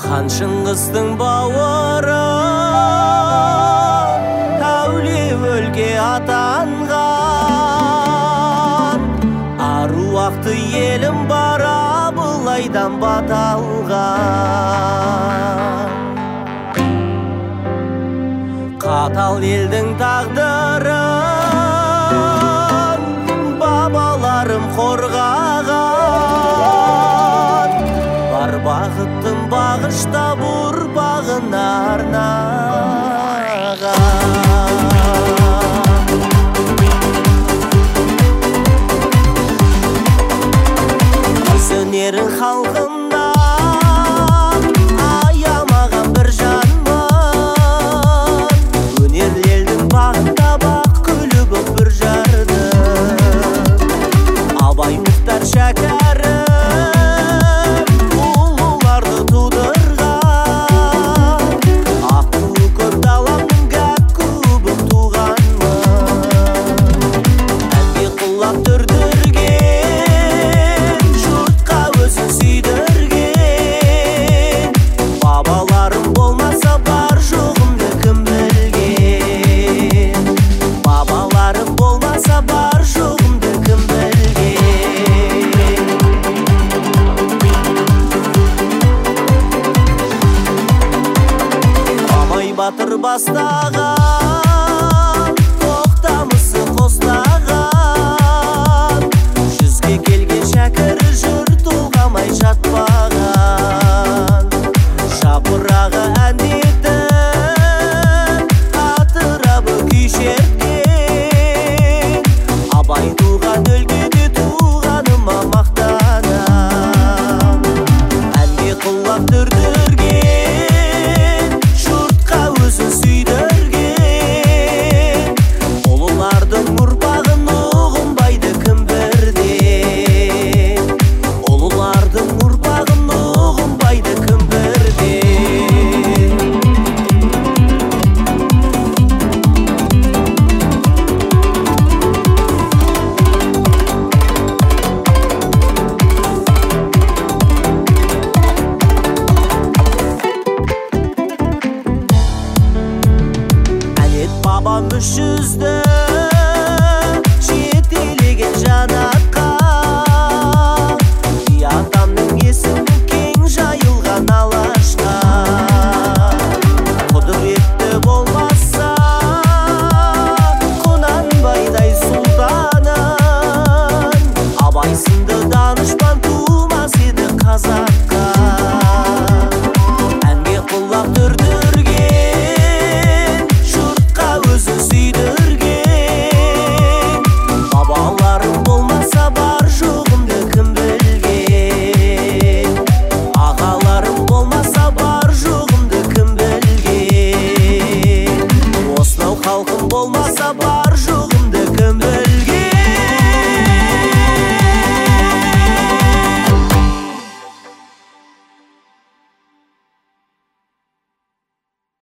хан Шыңғыстың бауыры әулие өлке атанған, аруақты елім бара бұлайдан баталған. Қатал елдің тағдырын бабаларым қорғаған, бар бақыттың бағыштап ұрпағына арнаған. Өнерін халқынан аямаған бір жанмын, өнерлердің бағында бақ күлі боп бір жарды. Абай, Мұхтар, Шәкәрім ұлыларды тудырған, ақылы көп даламның гәп көбін туғанмын. Әнге құлақ түрдірген, жұртқа өзін сүйдірген, бабаларым болмаса бар жоғымды кім білген. Бабаларым болмаса бар жоғымды кім білген. Мамай батыр бастаған, тоқтамысы қостаған, жүзге келген шәкір жұрт толғамай жатпаған. Жапырағы әндетіп, атырабы күй шерткен, Абай туған өлкеде туғаныма мақтанам. Әнге құлақ түрдірген, жұртқа өзін сүйдірген, ұлылардың ұрпағын ұғынбайды кім бірден. Ұлылардың ұрпағын ұғынбайды кім бірден. Әнет бабам үш жүзді жетелеген жанатқа, би атамның есімі кең жайылған алашқа. Құдіретті болмаса Құнанбайдай сұлтанын, Абай сынды данышпан тумас еді қазаққа. Әнге құлақ түрдірген, жұртқа өзін сүйдірген, бабаларым болмаса бар жоғымды кім білген. Ағаларым болмаса бар жоғымды кім білген. Осынау халқым болмаса бар